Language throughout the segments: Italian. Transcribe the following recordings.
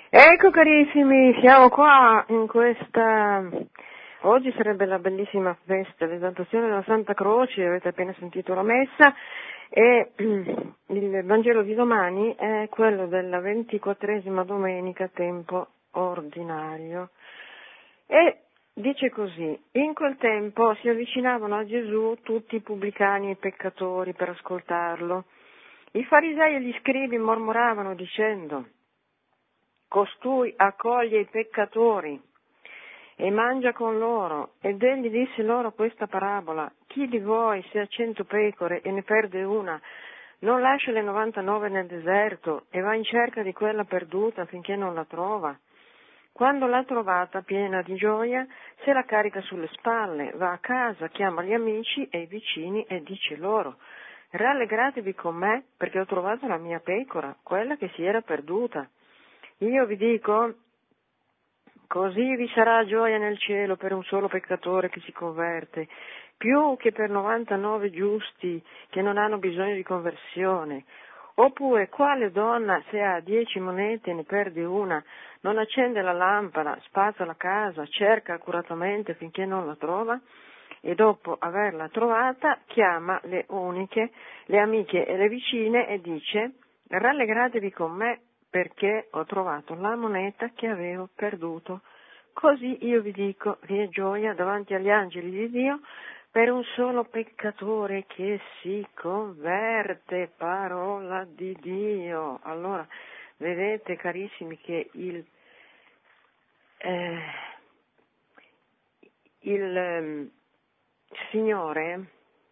Ecco carissimi, siamo qua in questa... Oggi sarebbe la bellissima festa, l'esaltazione della Santa Croce, avete appena sentito la messa, e il Vangelo di domani è quello della 24esima domenica, tempo ordinario. E dice così: in quel tempo si avvicinavano a Gesù tutti i pubblicani e peccatori per ascoltarlo. I farisei e gli scribi mormoravano dicendo: costui accoglie i peccatori e mangia con loro. Ed egli disse loro questa parabola: chi di voi, se ha 100 pecore e ne perde una, non lascia le 99 nel deserto e va in cerca di quella perduta finché non la trova? Quando l'ha trovata, piena di gioia, se la carica sulle spalle, va a casa, chiama gli amici e i vicini e dice loro: rallegratevi con me, perché ho trovato la mia pecora, quella che si era perduta. Io vi dico, così vi sarà gioia nel cielo per un solo peccatore che si converte, più che per 99 giusti che non hanno bisogno di conversione. Oppure, quale donna, se ha 10 monete e ne perde una, non accende la lampada, spazza la casa, cerca accuratamente finché non la trova? E dopo averla trovata, chiama le uniche, le amiche e le vicine e dice: rallegratevi con me, perché ho trovato la moneta che avevo perduto. Così io vi dico, vi è gioia davanti agli angeli di Dio per un solo peccatore che si converte, parola di Dio. Allora, vedete carissimi che il Signore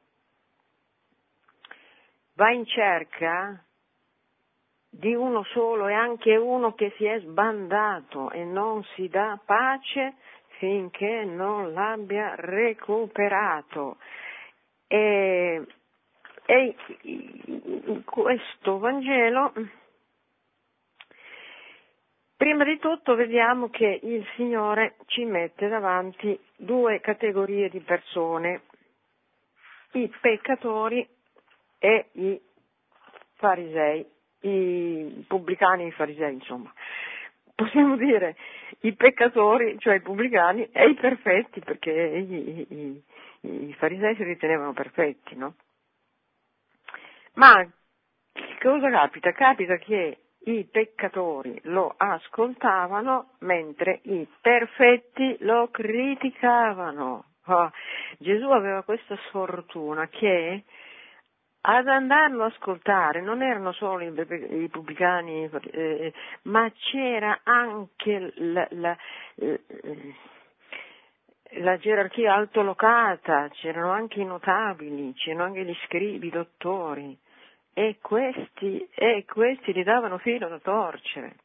va in cerca di uno solo, e anche uno che si è sbandato, e non si dà pace finché non l'abbia recuperato. E in questo Vangelo, prima di tutto vediamo che il Signore ci mette davanti due categorie di persone: i peccatori e i farisei, i pubblicani e i farisei, insomma. Possiamo dire i peccatori, cioè i pubblicani, e i perfetti, perché i farisei si ritenevano perfetti, no? Ma che cosa capita? Capita che i peccatori lo ascoltavano mentre i perfetti lo criticavano. Oh, Gesù aveva questa sfortuna che ad andarlo a ascoltare non erano solo i pubblicani, ma c'era anche la gerarchia altolocata, c'erano anche i notabili, c'erano anche gli scribi, i dottori, e questi gli davano filo da torcere.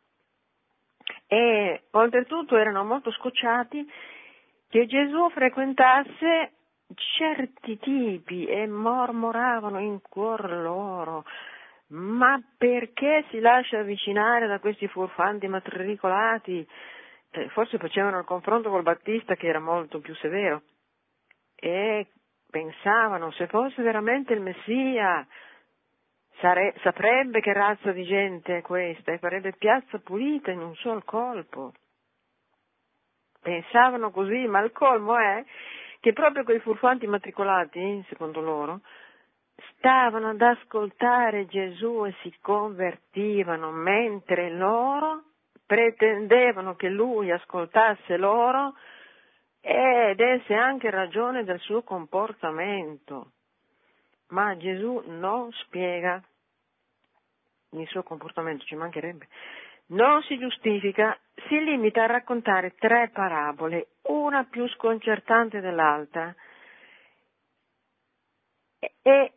E oltretutto erano molto scocciati che Gesù frequentasse certi tipi e mormoravano in cuor loro: ma perché si lascia avvicinare da questi furfanti matricolati? Forse facevano il confronto col Battista, che era molto più severo, e pensavano: se fosse veramente il Messia saprebbe che razza di gente è questa e farebbe piazza pulita in un sol colpo. Pensavano così, ma il colmo è che proprio quei furfanti matricolati, secondo loro, stavano ad ascoltare Gesù e si convertivano, mentre loro pretendevano che lui ascoltasse loro e desse anche ragione del suo comportamento. Ma Gesù non spiega il suo comportamento, ci mancherebbe. Non si giustifica, si limita a raccontare 3 parabole, una più sconcertante dell'altra, e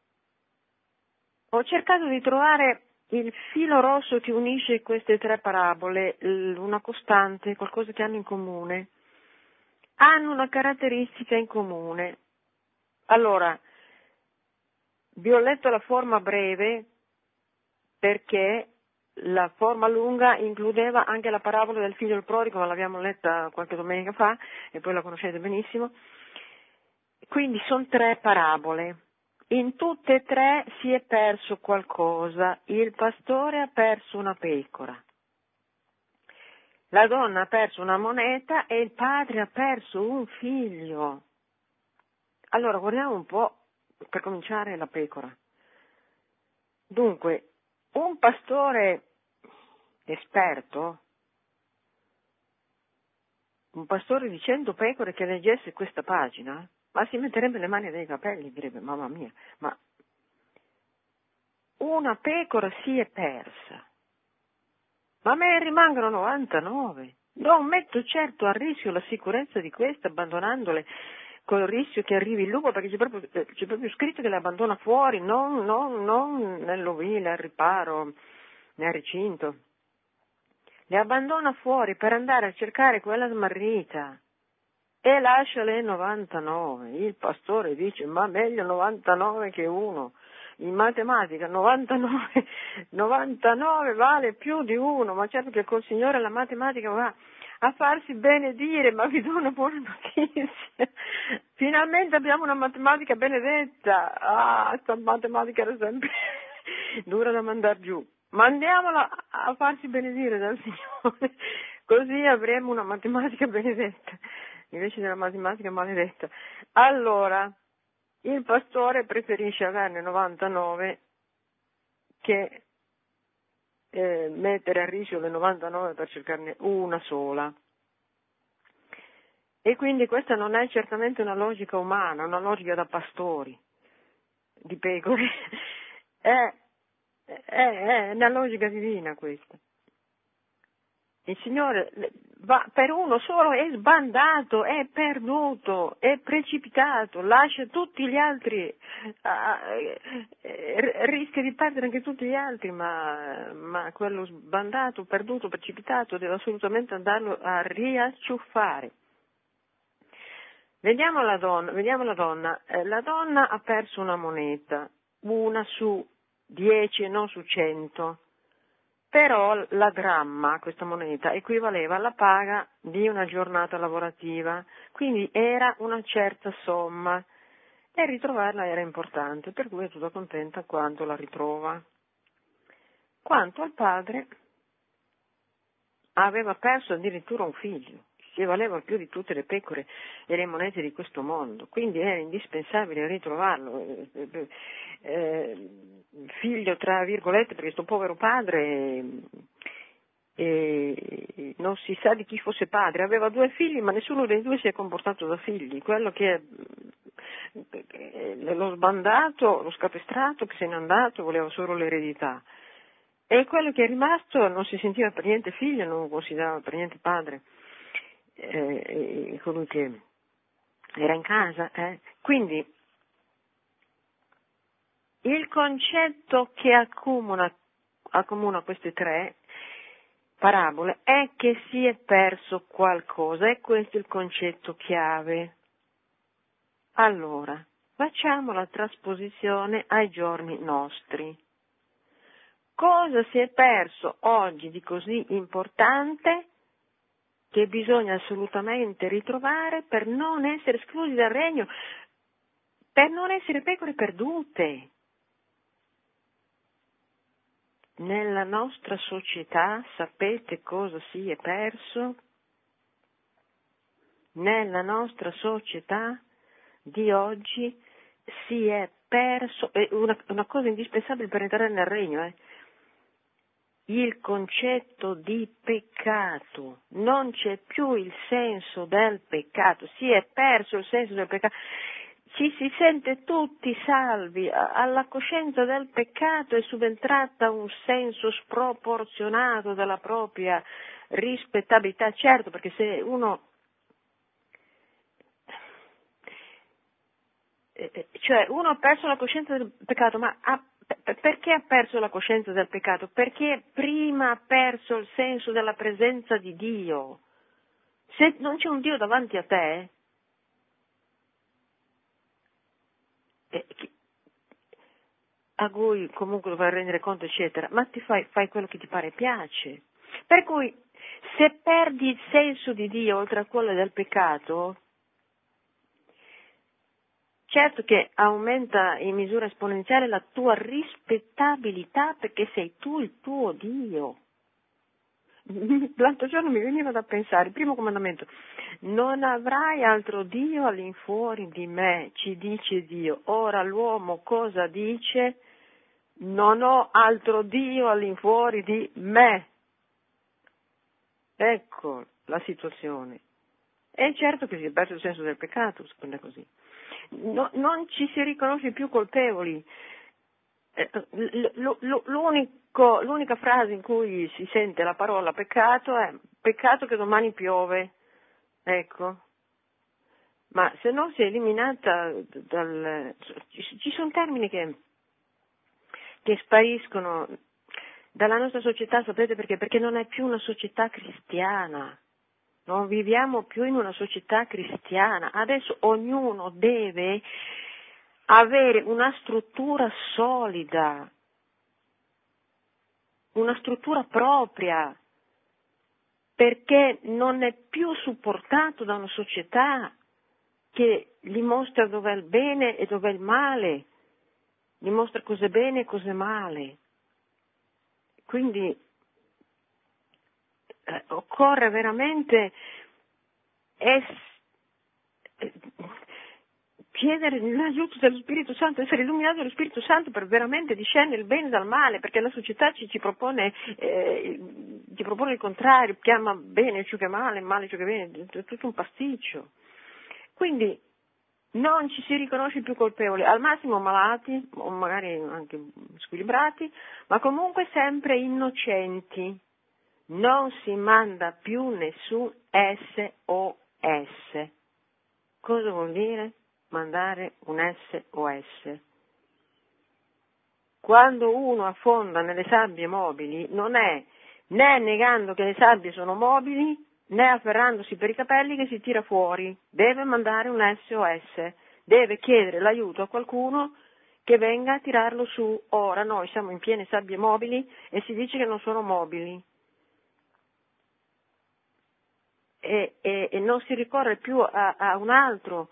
ho cercato di trovare il filo rosso che unisce queste 3 parabole, una costante, qualcosa che hanno in comune. Hanno una caratteristica in comune. Allora, vi ho letto la forma breve perché la forma lunga includeva anche la parabola del figlio del prodigo, ma l'abbiamo letta qualche domenica fa e poi la conoscete benissimo. Quindi sono 3 parabole. In tutte e 3 si è perso qualcosa. Il pastore ha perso una pecora. La donna ha perso una moneta e il padre ha perso un figlio. Allora, guardiamo un po', per cominciare, la pecora. Dunque, un pastore esperto, un pastore di 100 pecore che leggesse questa pagina, ma si metterebbe le mani nei capelli, direbbe, mamma mia, ma una pecora si è persa, ma me ne rimangono 99. Non metto certo a rischio la sicurezza di queste abbandonandole col rischio che arrivi il lupo, perché c'è proprio scritto che le abbandona fuori, non nell'ovile, al riparo, nel recinto. Le abbandona fuori per andare a cercare quella smarrita e lascia le 99. Il pastore dice, ma meglio 99 che uno. In matematica 99 vale più di uno, ma certo che col Signore la matematica va a farsi benedire, ma vi do una buona notizia. Finalmente abbiamo una matematica benedetta. Ah, sta matematica era sempre dura da mandar giù. Mandiamola a farsi benedire dal Signore, così avremo una matematica benedetta, invece della matematica maledetta. Allora, il pastore preferisce averne 99 che mettere a rischio le 99 per cercarne una sola. E quindi questa non è certamente una logica umana, una logica da pastori, di pecore, è una logica divina questa. Il Signore va per uno solo, è sbandato, è perduto, è precipitato, lascia tutti gli altri, rischia di perdere anche tutti gli altri, ma quello sbandato, perduto, precipitato deve assolutamente andarlo a riacciuffare. Vediamo la donna. La donna ha perso una moneta, una su 10 e non su 100. Però la dramma, questa moneta, equivaleva alla paga di una giornata lavorativa, quindi era una certa somma e ritrovarla era importante, per cui è tutta contenta quando la ritrova. Quanto al padre, aveva perso addirittura un figlio, che valeva più di tutte le pecore e le monete di questo mondo, quindi era indispensabile ritrovarlo. Figlio tra virgolette, perché questo povero padre non si sa di chi fosse padre, aveva 2 figli ma nessuno dei 2 si è comportato da figli, quello che l'ho sbandato, l'ho scapestrato, che se n'è andato, voleva solo l'eredità, e quello che è rimasto non si sentiva per niente figlio, non lo considerava per niente padre, colui che era in casa. Quindi il concetto che accomuna queste 3 parabole è che si è perso qualcosa, e questo è il concetto chiave. Allora, facciamo la trasposizione ai giorni nostri. Cosa si è perso oggi di così importante che bisogna assolutamente ritrovare per non essere esclusi dal regno, per non essere pecore perdute? Nella nostra società sapete cosa si è perso? Nella nostra società di oggi si è perso, è una cosa indispensabile per entrare nel regno, il concetto di peccato. Non c'è più il senso del peccato, si è perso il senso del peccato. Ci si sente tutti salvi, alla coscienza del peccato è subentrata un senso sproporzionato della propria rispettabilità, certo, perché se uno, cioè uno ha perso la coscienza del peccato, ma perché ha perso la coscienza del peccato? Perché prima ha perso il senso della presenza di Dio. Se non c'è un Dio davanti a te, a cui comunque dovrai rendere conto, eccetera, ma fai quello che ti pare e piace. Per cui, se perdi il senso di Dio oltre a quello del peccato, certo che aumenta in misura esponenziale la tua rispettabilità, perché sei tu il tuo Dio. L'altro giorno mi veniva da pensare, il primo comandamento, non avrai altro Dio all'infuori di me, ci dice Dio. Ora l'uomo cosa dice? Non ho altro Dio all'infuori di me. Ecco la situazione. È certo che si è perso il senso del peccato, secondo me così. Non ci si riconosce più colpevoli. L'unica frase in cui si sente la parola peccato è peccato che domani piove. Ecco. Ma se no si è eliminata ci sono termini che spariscono dalla nostra società, sapete perché? Perché non è più una società cristiana. Non viviamo più in una società cristiana. Adesso ognuno deve avere una struttura solida, una struttura propria, perché non è più supportato da una società che gli mostra dov'è il bene e dov'è il male, gli mostra cos'è bene e cos'è male. Quindi occorre veramente chiedere l'aiuto dello Spirito Santo, essere illuminati dallo Spirito Santo per veramente discernere il bene dal male, perché la società ci propone il contrario, chiama bene ciò che è male ciò che è bene, è tutto un pasticcio. Quindi non ci si riconosce più colpevoli, al massimo malati, o magari anche squilibrati, ma comunque sempre innocenti. Non si manda più nessun SOS. Cosa vuol dire mandare un SOS? Quando uno affonda nelle sabbie mobili non è né negando che le sabbie sono mobili né afferrandosi per i capelli che si tira fuori. Deve mandare un SOS, deve chiedere l'aiuto a qualcuno che venga a tirarlo su. Ora noi siamo in piene sabbie mobili e si dice che non sono mobili. E non si ricorre più a un altro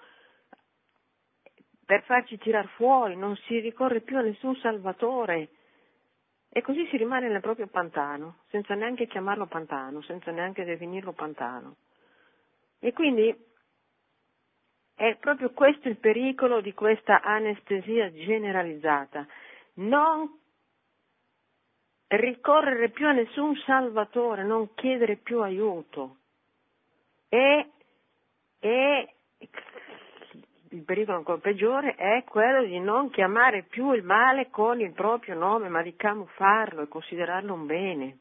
per farci tirar fuori, non si ricorre più a nessun salvatore. E così si rimane nel proprio pantano, senza neanche chiamarlo pantano, senza neanche definirlo pantano. E quindi è proprio questo il pericolo di questa anestesia generalizzata. Non ricorrere più a nessun salvatore, non chiedere più aiuto. E il pericolo ancora peggiore è quello di non chiamare più il male con il proprio nome, ma di camuffarlo e considerarlo un bene.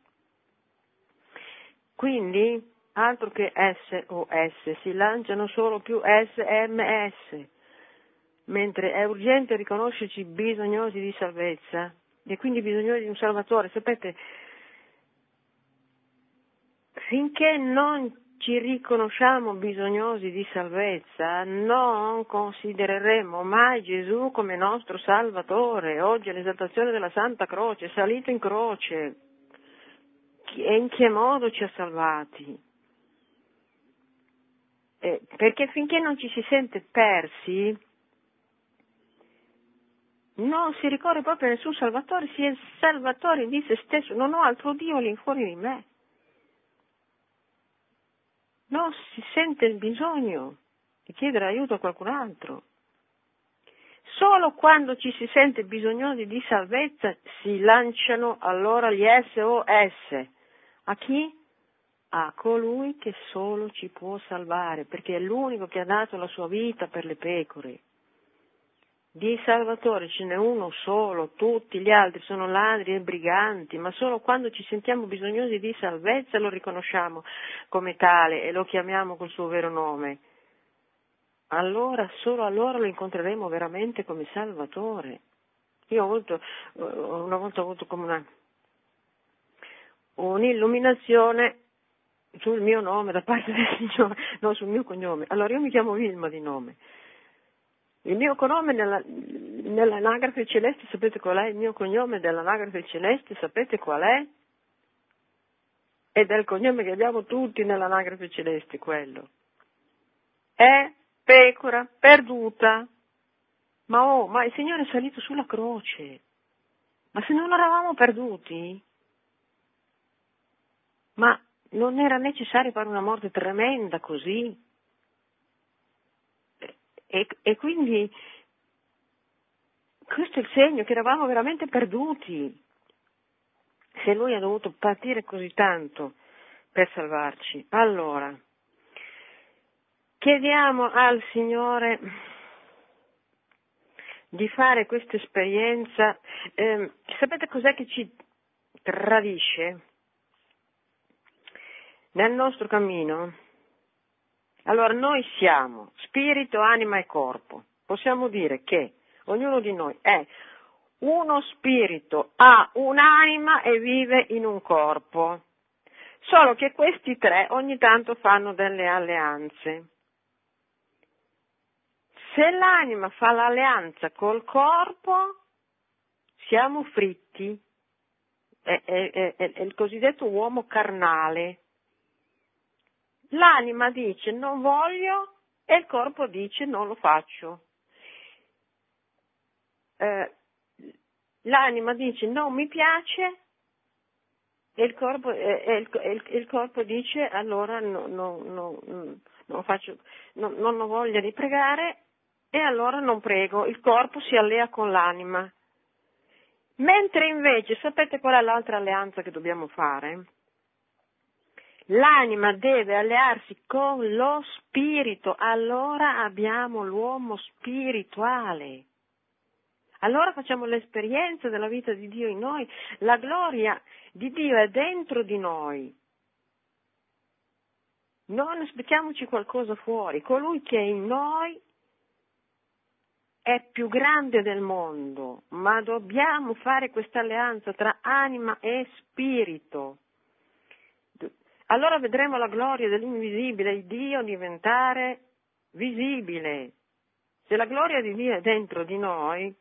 Quindi, altro che SOS, si lanciano solo più SMS, mentre è urgente riconoscerci bisognosi di salvezza e quindi bisognosi di un Salvatore. Sapete, finché non ci riconosciamo bisognosi di salvezza, non considereremo mai Gesù come nostro Salvatore. Oggi è l'esaltazione della Santa Croce, è salito in croce. E in che modo ci ha salvati? Perché finché non ci si sente persi, non si ricorre proprio a nessun Salvatore, si è Salvatore di se stesso, non ho altro Dio all'infuori di me. Non si sente il bisogno di chiedere aiuto a qualcun altro. Solo quando ci si sente bisognosi di salvezza si lanciano allora gli SOS. A chi? A colui che solo ci può salvare, perché è l'unico che ha dato la sua vita per le pecore. Di Salvatore ce n'è uno solo, tutti gli altri sono ladri e briganti, ma solo quando ci sentiamo bisognosi di salvezza lo riconosciamo come tale e lo chiamiamo col suo vero nome. Allora, solo allora lo incontreremo veramente come Salvatore. Io una volta ho avuto come un'illuminazione sul mio nome da parte del Signore, no, sul mio cognome. Allora io mi chiamo Vilma di nome. Il mio cognome nell'anagrafe celeste, sapete qual è? Il mio cognome dell'anagrafe celeste, sapete qual è? Ed è il cognome che abbiamo tutti nell'anagrafe celeste, quello. È pecora perduta. Ma il Signore è salito sulla croce. Ma se non eravamo perduti? Ma non era necessario fare una morte tremenda così? E quindi questo è il segno che eravamo veramente perduti. Se lui ha dovuto patire così tanto per salvarci, allora chiediamo al Signore di fare questa esperienza. Sapete cos'è che ci tradisce nel nostro cammino? Allora, noi siamo spirito, anima e corpo. Possiamo dire che ognuno di noi è uno spirito, ha un'anima e vive in un corpo. Solo che questi tre ogni tanto fanno delle alleanze. Se l'anima fa l'alleanza col corpo, siamo fritti. È il cosiddetto uomo carnale. L'anima dice non voglio e il corpo dice non lo faccio. L'anima dice non mi piace e il corpo dice allora non faccio, non ho voglia di pregare e allora non prego. Il corpo si allea con l'anima. Mentre invece, sapete qual è l'altra alleanza che dobbiamo fare? L'anima deve allearsi con lo spirito, allora abbiamo l'uomo spirituale. Allora facciamo l'esperienza della vita di Dio in noi, la gloria di Dio è dentro di noi. Non aspettiamoci qualcosa fuori, colui che è in noi è più grande del mondo, ma dobbiamo fare questa alleanza tra anima e spirito. Allora vedremo la gloria dell'invisibile, il Dio diventare visibile. Se la gloria di Dio è dentro di noi,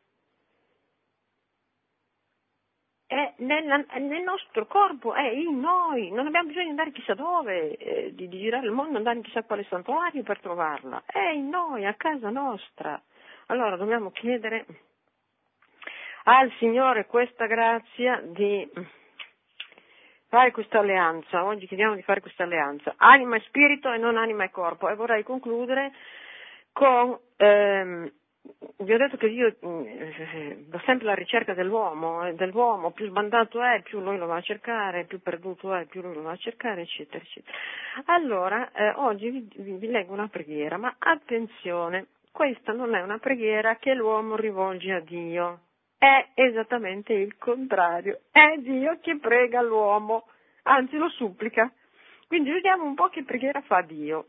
è nel nostro corpo, è in noi, non abbiamo bisogno di andare chissà dove, di girare il mondo, andare in chissà quale santuario per trovarla, è in noi, a casa nostra. Allora dobbiamo chiedere al Signore questa grazia di fare questa alleanza. Oggi chiediamo di fare questa alleanza, anima e spirito e non anima e corpo. E vorrei concludere con, vi ho detto che io do sempre alla ricerca dell'uomo, più sbandato è, più lui lo va a cercare, più perduto è, più lui lo va a cercare, eccetera, eccetera. Allora, oggi vi leggo una preghiera, ma attenzione, questa non è una preghiera che l'uomo rivolge a Dio. È esattamente il contrario, è Dio che prega l'uomo, anzi lo supplica. Quindi vediamo un po' che preghiera fa Dio.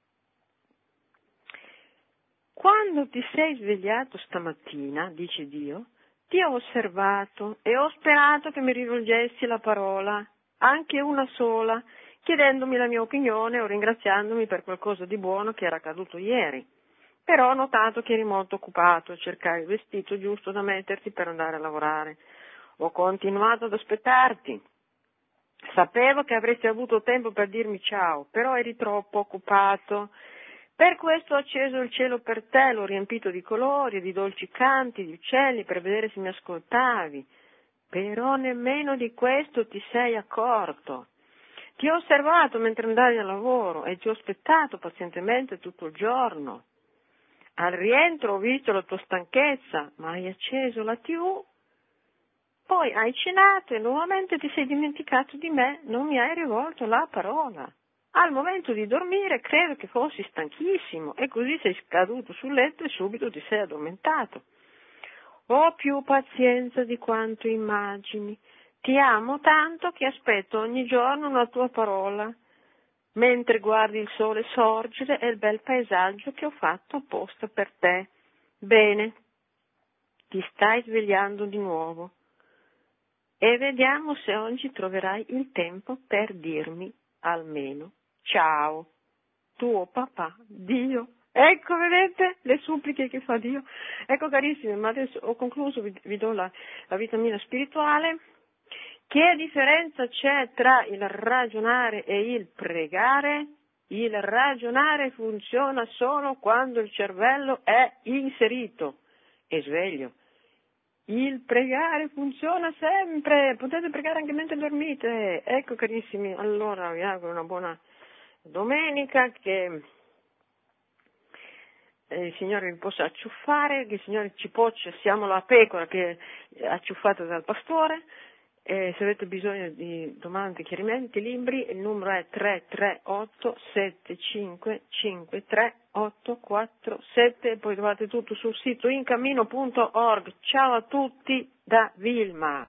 Quando ti sei svegliato stamattina, dice Dio, ti ho osservato e ho sperato che mi rivolgessi la parola, anche una sola, chiedendomi la mia opinione o ringraziandomi per qualcosa di buono che era accaduto ieri. Però ho notato che eri molto occupato a cercare il vestito giusto da metterti per andare a lavorare. Ho continuato ad aspettarti. Sapevo che avresti avuto tempo per dirmi ciao, però eri troppo occupato. Per questo ho acceso il cielo per te, l'ho riempito di colori, di dolci canti, di uccelli, per vedere se mi ascoltavi. Però nemmeno di questo ti sei accorto. Ti ho osservato mentre andavi al lavoro e ti ho aspettato pazientemente tutto il giorno. Al rientro ho visto la tua stanchezza, ma hai acceso la TV, poi hai cenato e nuovamente ti sei dimenticato di me, non mi hai rivolto la parola. Al momento di dormire credo che fossi stanchissimo e così sei caduto sul letto e subito ti sei addormentato. Ho più pazienza di quanto immagini, ti amo tanto che aspetto ogni giorno una tua parola. Mentre guardi il sole sorgere e il bel paesaggio che ho fatto apposta per te. Bene, ti stai svegliando di nuovo e vediamo se oggi troverai il tempo per dirmi almeno ciao, tuo papà, Dio. Ecco, vedete le suppliche che fa Dio. Ecco carissimi, ma adesso ho concluso, vi do la vitamina spirituale. Che differenza c'è tra il ragionare e il pregare? Il ragionare funziona solo quando il cervello è inserito e sveglio. Il pregare funziona sempre, potete pregare anche mentre dormite. Ecco carissimi, allora vi auguro una buona domenica, che il Signore vi possa acciuffare, che il Signore ci poccia, siamo la pecora che è acciuffata dal pastore. Se avete bisogno di domande, chiarimenti, libri, il numero è 338-7553-847 e poi trovate tutto sul sito incammino.org. Ciao a tutti da Vilma.